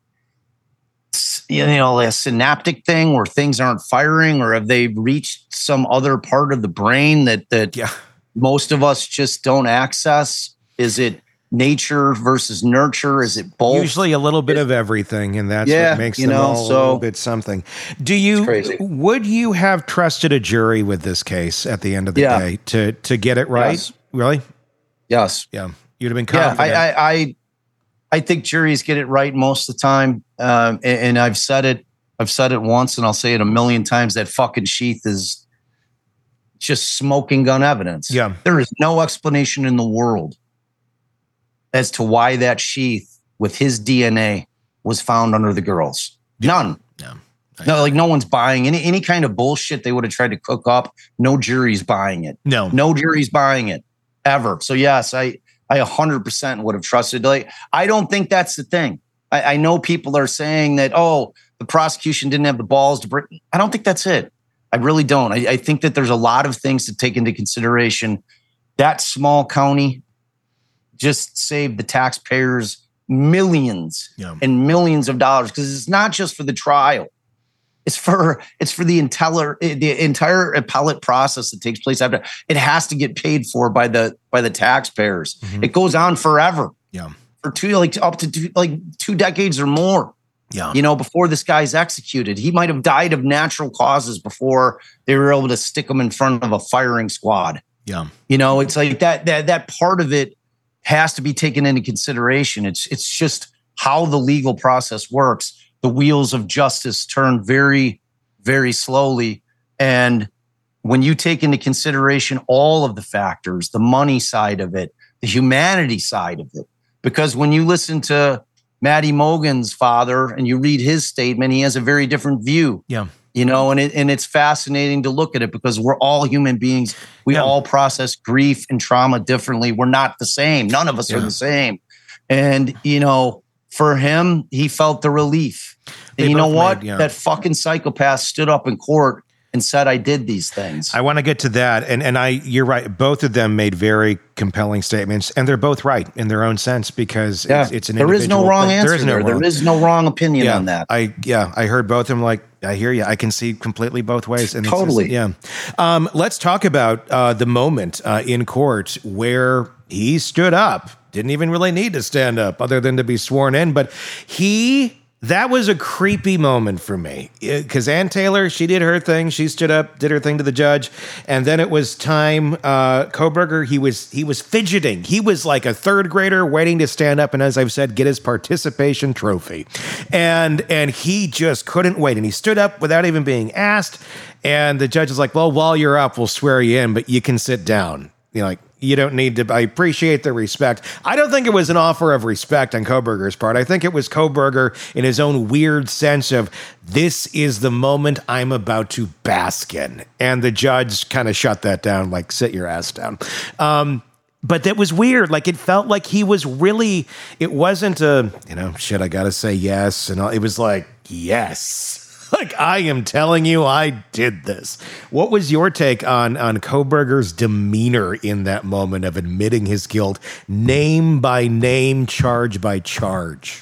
you know, a synaptic thing where things aren't firing, or have they reached some other part of the brain that that yeah. most of us just don't access? Is it nature versus nurture? Is it both? Usually a little bit of everything, and that's Yeah, what makes you them know, all a so- little bit something. Do you? crazy. Would you have trusted a jury with this case at the end of the Yeah. day to to get it right? Yes. Really? Yes. Yeah, you'd have been Yeah, confident. I, I, I, I think juries get it right most of the time, um, and, and I've said it. I've said it once, and I'll say it a million times. That fucking sheath is just smoking gun evidence. Yeah. There is no explanation in the world as to why that sheath with his D N A was found under the girls. None. No. No, like no one's buying any any kind of bullshit they would have tried to cook up. No jury's buying it. No. No jury's buying it ever. So yes, I I one hundred percent would have trusted. Like I don't think that's the thing. I, I know people are saying that, oh, the prosecution didn't have the balls to bring. I don't think that's it. I really don't. I, I think that there's a lot of things to take into consideration. That small county just saved the taxpayers millions Yeah. and millions of dollars, because it's not just for the trial. It's for it's for the entire the entire appellate process that takes place after. It has to get paid for by the by the taxpayers. Mhm. It goes on forever. Yeah. For two like up to two, like two decades or more. Yeah. You know, before this guy's executed, he might have died of natural causes before they were able to stick him in front of a firing squad. Yeah. You know, it's like that that that part of it has to be taken into consideration. It's it's just how the legal process works. The wheels of justice turn very, very slowly. And when you take into consideration all of the factors, the money side of it, the humanity side of it, because when you listen to Maddie Mogan's father and you read his statement, he has a very different view. Yeah. You know, and it, and it's fascinating to look at it because we're all human beings. We Yeah. all process grief and trauma differently. We're not the same. None of us are Yeah. the same. And, you know, for him, he felt the relief. They And you know both what? made- yeah. That fucking psychopath stood up in court and said, I did these things. I want to get to that, and and I, you're right. Both of them made very compelling statements, and they're both right in their own sense because yeah. it's, it's an there is no individual wrong thing. answer. There is no there. wrong. there is no wrong opinion yeah, on that. I yeah, I heard both of them. Like, I hear you. I can see completely both ways. And it's just- Totally. yeah. Um, let's talk about uh, the moment uh, in court where he stood up. Didn't even really need to stand up, other than to be sworn in. But he. That was a creepy moment for me because Ann Taylor, she did her thing. She stood up, did her thing to the judge, and then it was time. Uh, Kohberger, he was he was fidgeting. He was like a third grader waiting to stand up and, as I've said, get his participation trophy, and and he just couldn't wait. And he stood up without even being asked. And the judge is like, "Well, while you're up, we'll swear you in, but you can sit down." You know, like. You don't need to. I appreciate the respect. I don't think it was an offer of respect on Kohberger's part. I think it was Kohberger in his own weird sense of, this is the moment I'm about to bask in. And the judge kind of shut that down, like, sit your ass down. Um, but that was weird. Like, it felt like he was really, it wasn't a, you know, shit, I got to say yes. And all, it was like, yes. Like, I am telling you, I did this. What was your take on, on Kohberger's demeanor in that moment of admitting his guilt, name by name, charge by charge?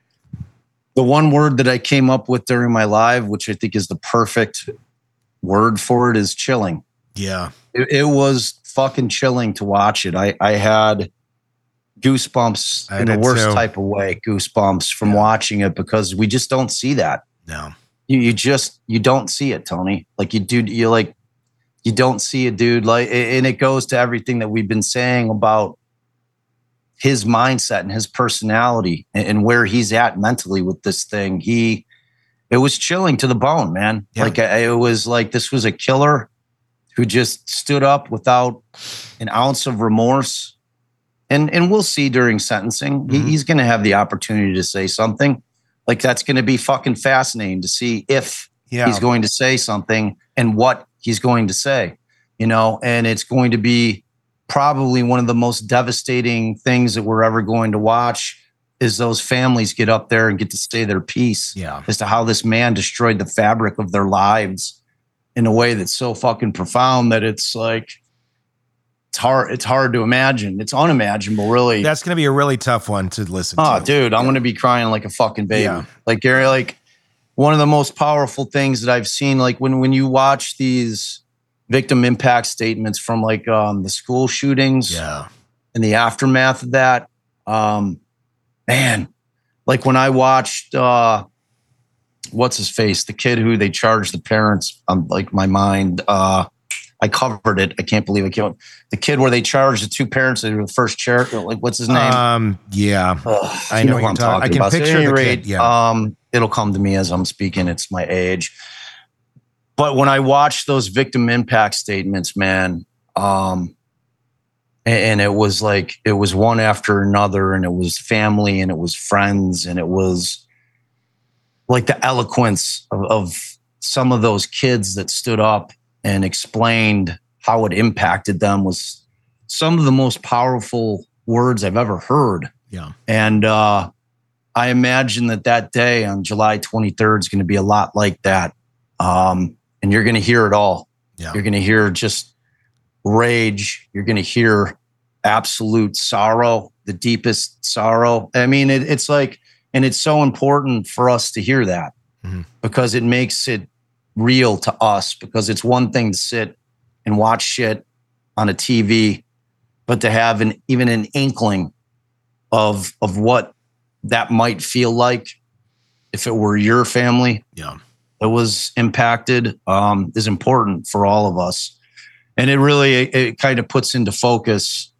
The one word that I came up with during my live, which I think is the perfect word for it, is chilling. Yeah. It, it was fucking chilling to watch it. I, I had goosebumps I in the did worst too. type of way, goosebumps from watching it, because we just don't see that. No. You, you just, you don't see it, Tony. Like you do, you like, you don't see it, dude. Like, and it goes to everything that we've been saying about his mindset and his personality and, and where he's at mentally with this thing. He, it was chilling to the bone, man. Yeah. Like I, it was like, this was a killer who just stood up without an ounce of remorse. And, and we'll see during sentencing, he, Mhm. he's going to have the opportunity to say something. Like, that's going to be fucking fascinating to see if Yeah. he's going to say something and what he's going to say, you know, and it's going to be probably one of the most devastating things that we're ever going to watch is those families get up there and get to say their piece Yeah. as to how this man destroyed the fabric of their lives in a way that's so fucking profound that it's like, it's hard, it's hard to imagine. It's unimaginable, really. That's going to be a really tough one to listen Oh, to. dude, I'm going to be crying like a fucking baby. Yeah. Like, Gary, like one of the most powerful things that I've seen, like when, when you watch these victim impact statements from like um, the school shootings Yeah. and the aftermath of that, Um, man, like when I watched, uh, what's his face, the kid who they charged the parents, um, like my mind, uh, I covered it. I can't believe I can't. The kid where they charged the two parents that were the first chair. Like, what's his name? Um, yeah, Ugh, I you know, know what who I'm talking. I talking can about. So picture at any the rate, kid. Yeah. um, it'll come to me as I'm speaking. It's my age. But when I watched those victim impact statements, man, um, and, and it was like it was one after another, and it was family, and it was friends, and it was like the eloquence of, of some of those kids that stood up and explained how it impacted them was some of the most powerful words I've ever heard. Yeah. And uh, I imagine that that day on July twenty-third is going to be a lot like that. Um, and you're going to hear it all. Yeah. You're going to hear just rage. You're going to hear absolute sorrow, the deepest sorrow. I mean, it, it's like, and it's so important for us to hear that mm-hmm. because it makes it real to us, because it's one thing to sit and watch shit on a T V, but to have an even an inkling of of what that might feel like if it were your family yeah. that was impacted um, is important for all of us. And it really, it, it kind of puts into focus,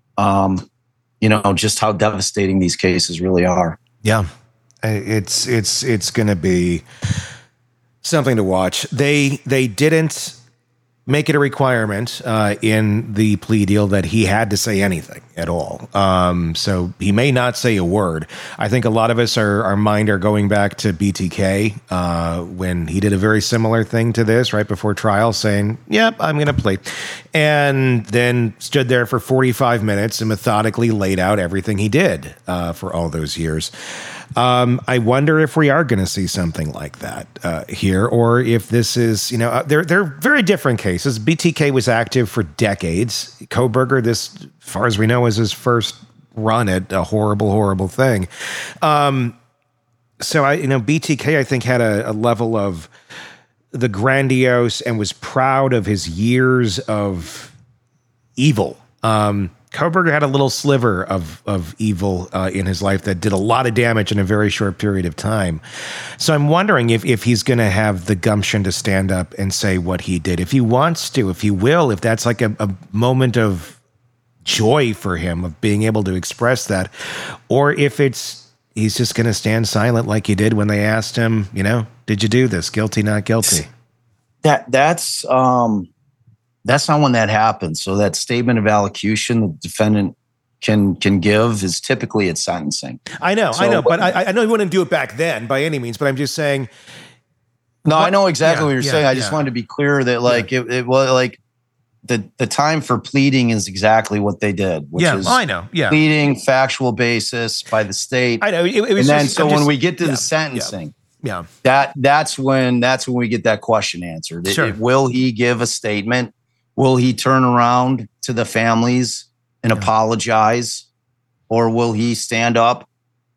um, you know, just how devastating these cases really are. Yeah. It's, it's, it's going to be something to watch. They, they didn't make it a requirement uh, in the plea deal that he had to say anything at all. Um, so he may not say a word. I think a lot of us, are, our mind are going back to B T K uh, when he did a very similar thing to this right before trial, saying, yep, I'm going to plead. And then stood there for forty-five minutes and methodically laid out everything he did uh, for all those years. Um, I wonder if we are going to see something like that uh, here, or if this is, you know, uh, they're they're very different cases. B T K was active for decades. Kohberger, this, as far as we know, is his first run at a horrible, horrible thing. Um, so I, you know, B T K, I think, had a, a level of the grandiose and was proud of his years of evil. Um, Kohberger had a little sliver of of evil uh, in his life that did a lot of damage in a very short period of time. So I'm wondering if if he's going to have the gumption to stand up and say what he did. If he wants to, if he will, if that's like a, a moment of joy for him of being able to express that, or if it's he's just going to stand silent like he did when they asked him, you know, did you do this? Guilty, not guilty. That that's um. That's not when that happens. So that statement of allocution the defendant can can give is typically at sentencing. I know, so, I know, but I, I know he wouldn't do it back then by any means. But I'm just saying. No, what, I know exactly yeah, what you're yeah, saying. I just yeah. wanted to be clear that, like, yeah. it, it was like the the time for pleading is exactly what they did. Which yeah, is I know. Yeah, pleading factual basis by the state. I know. It, it was and then just, so I'm when just, we get to yeah, the sentencing. Yeah. Yeah, that that's when that's when we get that question answered. It, sure. it, will he give a statement? Will he turn around to the families and yeah. apologize, or will he stand up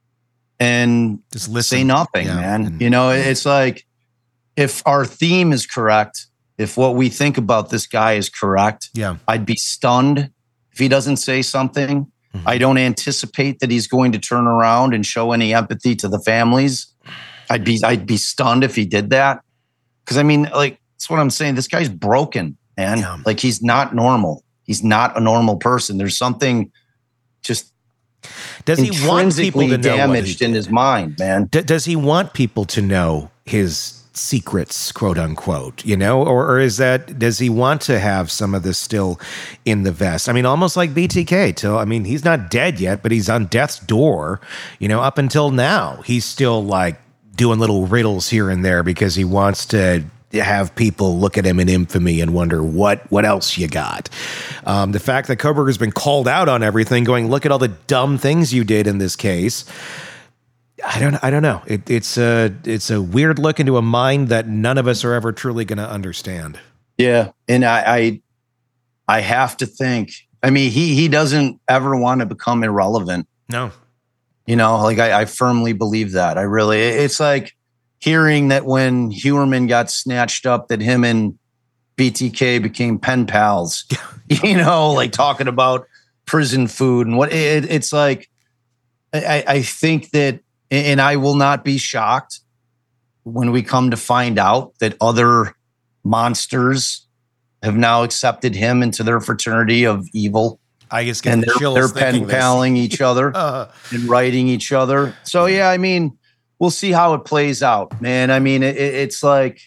and just listen. say nothing, yeah. man? And, you know, it's like if our theme is correct, if what we think about this guy is correct, yeah, I'd be stunned if he doesn't say something. Mm-hmm. I don't anticipate that he's going to turn around and show any empathy to the families. I'd be I'd be stunned if he did that. Because I mean, like, that's what I'm saying. This guy's broken, man. Yeah. Like, he's not normal. He's not a normal person. There's something just does he want people to know damaged in his mind, man. D- does he want people to know his secrets, quote unquote, you know, or, or is that, does he want to have some of this still in the vest? I mean, almost like B T K till, I mean, he's not dead yet, but he's on death's door, you know, up until now, he's still like doing little riddles here and there because he wants to have people look at him in infamy and wonder what what else you got. Um, the fact that Kohberger's been called out on everything, going, look at all the dumb things you did in this case. I don't I don't know. It, it's a it's a weird look into a mind that none of us are ever truly going to understand. Yeah, and I, I I have to think. I mean, he he doesn't ever want to become irrelevant. No. You know, like I, I firmly believe that. I really, it's like hearing that when Huerman got snatched up, that him and B T K became pen pals, you know, like talking about prison food and what it, it's like, I, I think that, and I will not be shocked when we come to find out that other monsters have now accepted him into their fraternity of evil. I guess and they're, they're pen paling each other uh, and writing each other. So, yeah, I mean, we'll see how it plays out, man. I mean, it, it's like,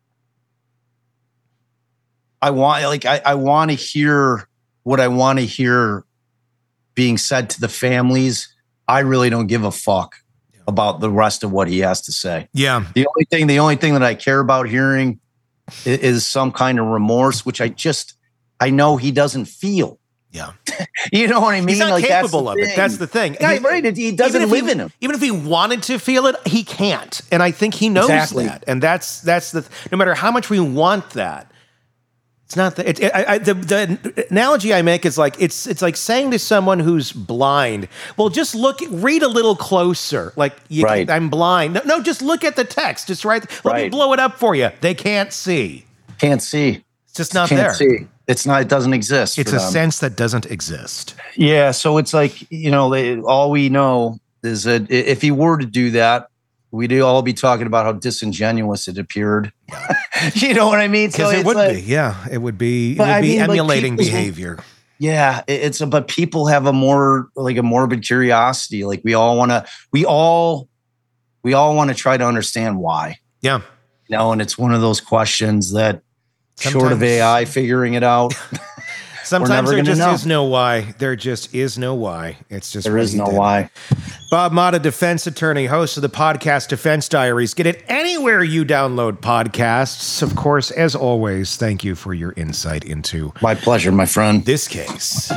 I want, like, I, I want to hear what I want to hear being said to the families. I really don't give a fuck about the rest of what he has to say. Yeah. The only thing, the only thing that I care about hearing is, is some kind of remorse, which I just, I know he doesn't feel. Yeah. You know what I mean? He's not like, capable of it. That's the thing. Yeah, right. He doesn't live he, in him. Even if he wanted to feel it, he can't. And I think he knows exactly. that. And that's that's the no matter how much we want that, it's not the, it, it, I, I, the the analogy I make is like it's it's like saying to someone who's blind, well, just look, read a little closer. Like you, right. I'm blind. No, no, just look at the text. Just right. Let right. me blow it up for you. They can't see. Can't see. It's just not can't there. See. It's not. It doesn't exist. It's a them. sense that doesn't exist. Yeah. So it's like, you know, they, all we know is that if he were to do that, we'd all be talking about how disingenuous it appeared. You know what I mean? Because so it would like, be. Yeah, it would be. It would I be mean, emulating like behavior. Yeah, it's a, but people have a more like a morbid curiosity. Like we all want to. We all. We all want to try to understand why. Yeah. You know, and it's one of those questions that. Sometimes, short of A I figuring it out. Sometimes there just know. is no why. There just is no why. It's just there is no did. why. Bob Motta, defense attorney, host of the podcast Defense Diaries. Get it anywhere you download podcasts. Of course, as always, thank you for your insight into my pleasure, my friend. This case.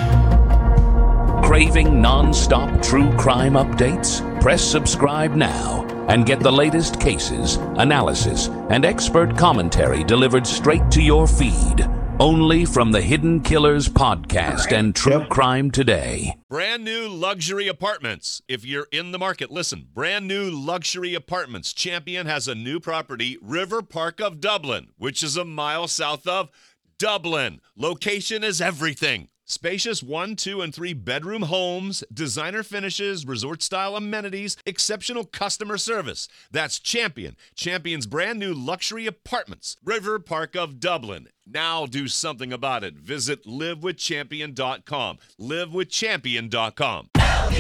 Craving non-stop true crime updates? Press subscribe now and get the latest cases, analysis, and expert commentary delivered straight to your feed. Only from the Hidden Killers podcast and True Crime Today. Brand new luxury apartments. If you're in the market, listen. Brand new luxury apartments. Champion has a new property, River Park of Dublin, which is a mile south of Dublin. Location is everything. Spacious one, two, and three bedroom homes, designer finishes, resort-style amenities, exceptional customer service. That's Champion. Champion's brand new luxury apartments. River Park of Dublin. Now do something about it. Visit live with champion dot com. live with champion dot com.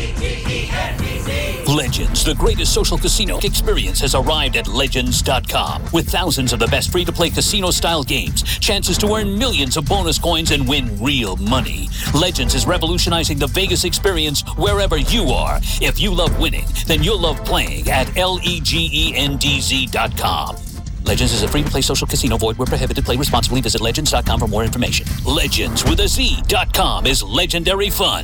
Legends, the greatest social casino experience, has arrived at legends dot com. With thousands of the best free-to-play casino-style games, chances to earn millions of bonus coins and win real money. Legends is revolutionizing the Vegas experience wherever you are. If you love winning, then you'll love playing at legends dot com. Legends is a free-to-play social casino. Void where prohibited. Play responsibly. Visit legends dot com for more information. Legends with a Z dot com is legendary fun.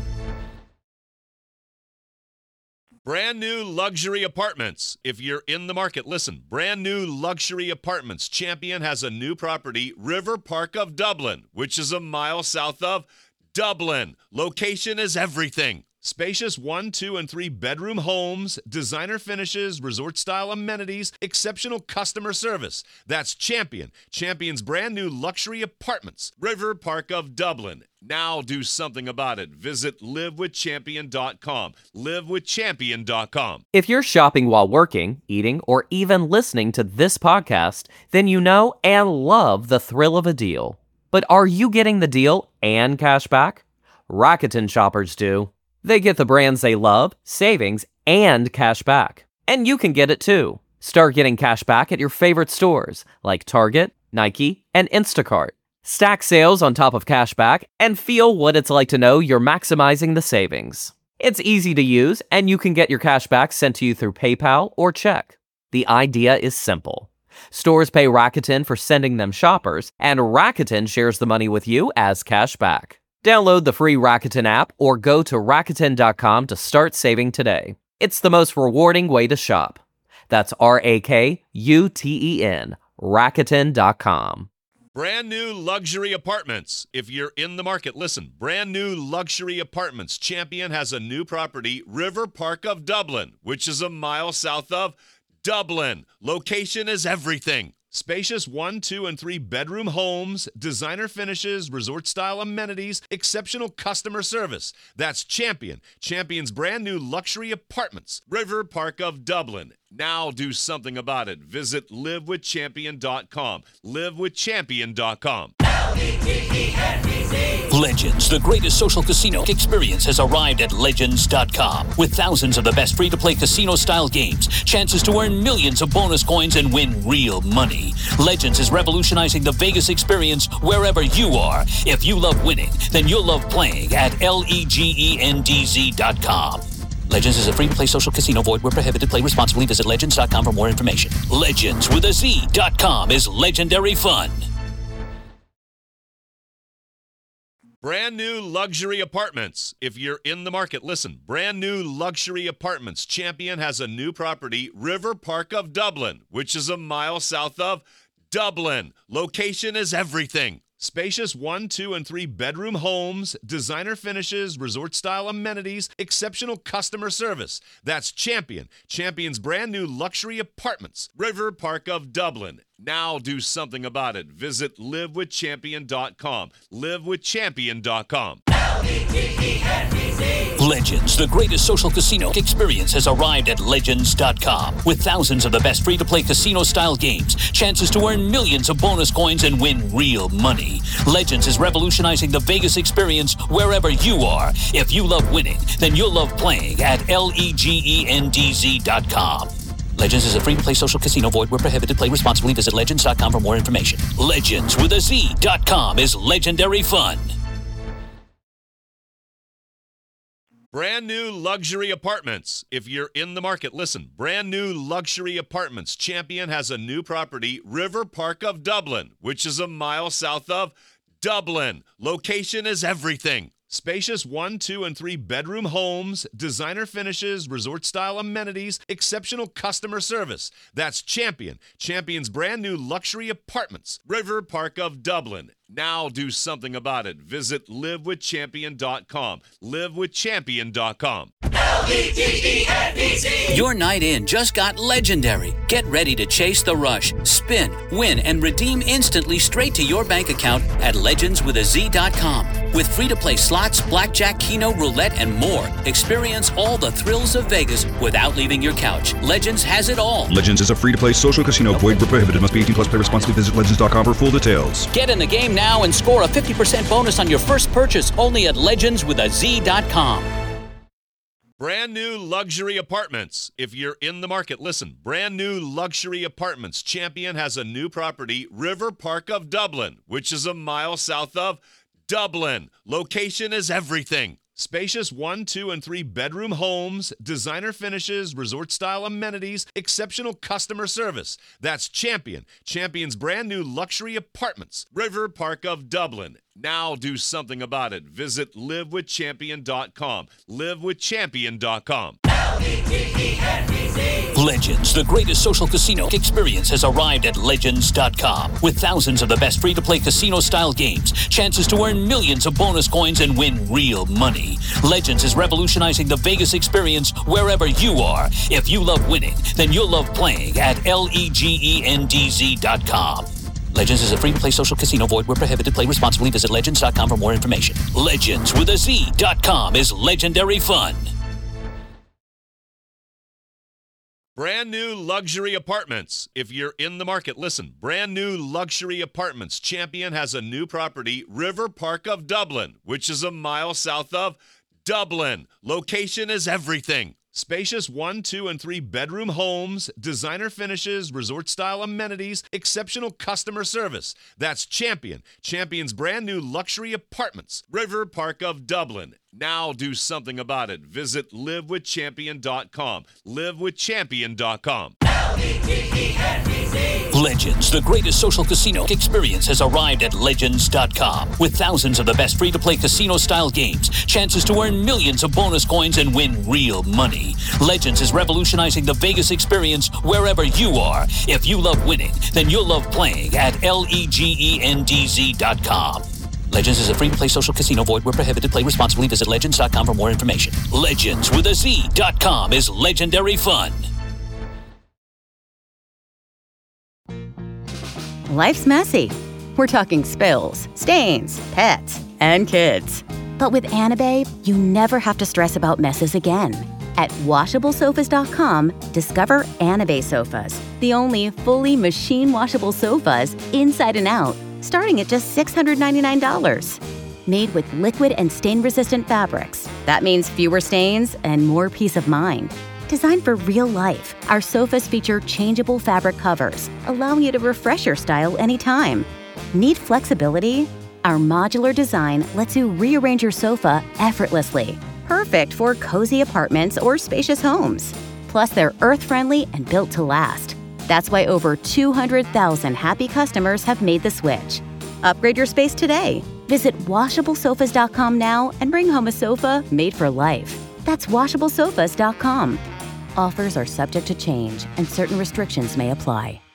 Brand new luxury apartments. If you're in the market, listen. Brand new luxury apartments. Champion has a new property, River Park of Dublin, which is a mile south of Dublin. Location is everything. Spacious one, two, and three bedroom homes, designer finishes, resort-style amenities, exceptional customer service. That's Champion. Champion's brand new luxury apartments. River Park of Dublin. Now do something about it. Visit live with champion dot com. live with champion dot com. If you're shopping while working, eating, or even listening to this podcast, then you know and love the thrill of a deal. But are you getting the deal and cash back? Rakuten shoppers do. They get the brands they love, savings, and cash back. And you can get it too. Start getting cash back at your favorite stores like Target, Nike, and Instacart. Stack sales on top of cash back and feel what it's like to know you're maximizing the savings. It's easy to use, and you can get your cash back sent to you through PayPal or check. The idea is simple. Stores pay Rakuten for sending them shoppers, and Rakuten shares the money with you as cash back. Download the free Rakuten app or go to Rakuten dot com to start saving today. It's the most rewarding way to shop. That's R A K U T E N, Rakuten dot com. Brand new luxury apartments. If you're in the market, listen. Brand new luxury apartments. Champion has a new property, River Park of Dublin, which is a mile south of Dublin. Location is everything. Spacious one, two, and three bedroom homes, designer finishes, resort-style amenities, exceptional customer service. That's Champion. Champion's brand new luxury apartments. River Park of Dublin. Now do something about it. Visit live with champion dot com. live with champion dot com. Legends, the greatest social casino experience, has arrived at legends dot com. With thousands of the best free-to-play casino-style games, chances to earn millions of bonus coins and win real money. Legends is revolutionizing the Vegas experience wherever you are. If you love winning, then you'll love playing at legends dot com. Legends is a free-to-play social casino. Void where prohibited. Play responsibly. Visit legends dot com for more information. Legends with a Z dot com is legendary fun. Brand new luxury apartments. If you're in the market, listen. Brand new luxury apartments. Champion has a new property, River Park of Dublin, which is a mile south of Dublin. Location is everything. Spacious one, two, and three bedroom homes, designer finishes, resort-style amenities, exceptional customer service. That's Champion. Champion's brand new luxury apartments. River Park of Dublin. Now do something about it. Visit live with champion dot com. live with champion dot com. Legends, the greatest social casino experience, has arrived at legends dot com. With thousands of the best free-to-play casino-style games, chances to earn millions of bonus coins and win real money. Legends is revolutionizing the Vegas experience wherever you are. If you love winning, then you'll love playing at legends dot com. Legends is a free-to-play social casino. Void where prohibited. Play responsibly. Visit legends dot com for more information. Legends with a Z dot com is legendary fun. Brand new luxury apartments. If you're in the market, listen. Brand new luxury apartments. Champion has a new property, River Park of Dublin, which is a mile south of Dublin. Location is everything. Spacious one, two, and three bedroom homes, designer finishes, resort-style amenities, exceptional customer service. That's Champion. Champion's brand new luxury apartments. River Park of Dublin. Now do something about it. Visit live with champion dot com. live with champion dot com. L E G E N D Z. Your night in just got legendary. Get ready to chase the rush, spin, win, and redeem instantly straight to your bank account at legends with a Z dot com. With free-to-play slots, blackjack, keno, roulette, and more, experience all the thrills of Vegas without leaving your couch. Legends has it all. Legends is a free-to-play social casino. Void where prohibited. Must be eighteen plus. Play responsibly. Visit legends dot com for full details. Get in the game now and score a fifty percent bonus on your first purchase only at legends with a Z dot com. Brand new luxury apartments. If you're in the market, listen. Brand new luxury apartments. Champion has a new property, River Park of Dublin, which is a mile south of Dublin. Location is everything. Spacious one, two, and three bedroom homes, designer finishes, resort-style amenities, exceptional customer service. That's Champion. Champion's brand new luxury apartments. River Park of Dublin. Now do something about it. Visit live with champion dot com. live with champion dot com. Legends, the greatest social casino experience, has arrived at legends dot com. With thousands of the best free-to-play casino-style games, chances to earn millions of bonus coins and win real money. Legends is revolutionizing the Vegas experience wherever you are. If you love winning, then you'll love playing at legends dot com. Legends is a free-to-play social casino. Void where prohibited. Play responsibly. Visit legends dot com for more information. Legends with a Z dot com is legendary fun. Brand new luxury apartments. If you're in the market, listen. Brand new luxury apartments. Champion has a new property, River Park of Dublin, which is a mile south of Dublin. Location is everything. Spacious one, two, and three bedroom homes, designer finishes, resort-style amenities, exceptional customer service. That's Champion. Champion's brand new luxury apartments. River Park of Dublin. Now do something about it. Visit live with champion dot com. live with champion dot com. Legends, the greatest social casino experience, has arrived at legends dot com. With thousands of the best free-to-play casino-style games, chances to earn millions of bonus coins and win real money. Legends is revolutionizing the Vegas experience wherever you are. If you love winning, then you'll love playing at legends dot com. Legends is a free-to-play social casino. Void where prohibited. Play responsibly. Visit legends dot com for more information. Legends with a Z dot com is legendary fun. life's messy. We're talking spills, stains, pets, and kids. But with Anabae, you never have to stress about messes again. At washable sofas dot com, discover Anabae sofas, the only fully machine washable sofas inside and out, starting at just six hundred ninety-nine dollars. Made with liquid and stain-resistant fabrics. That means fewer stains and more peace of mind. Designed for real life, our sofas feature changeable fabric covers, allowing you to refresh your style anytime. Need flexibility? Our modular design lets you rearrange your sofa effortlessly. Perfect for cozy apartments or spacious homes. Plus, they're earth-friendly and built to last. That's why over two hundred thousand happy customers have made the switch. Upgrade your space today. Visit washable sofas dot com now and bring home a sofa made for life. That's washable sofas dot com. Offers are subject to change and certain restrictions may apply.